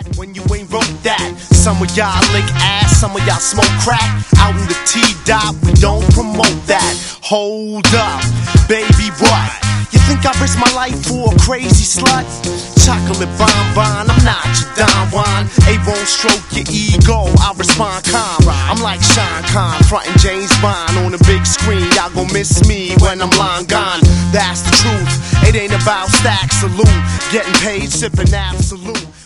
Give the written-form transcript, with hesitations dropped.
when you ain't wrote that. Some of y'all lick ass, some of y'all smoke crack. Out in the T-Dot, we don't promote that. Hold up, baby, what? You think I risk my life for a crazy slut? Chocolate bonbon, I'm not your Don Juan. A won't stroke your ego, I respond calm. I'm like Sean Conn, frontin' James Bond on the big screen. Y'all gon' miss me when I'm long gone. That's the truth. It ain't about stacks, salute. Getting paid, sippin' Absolute.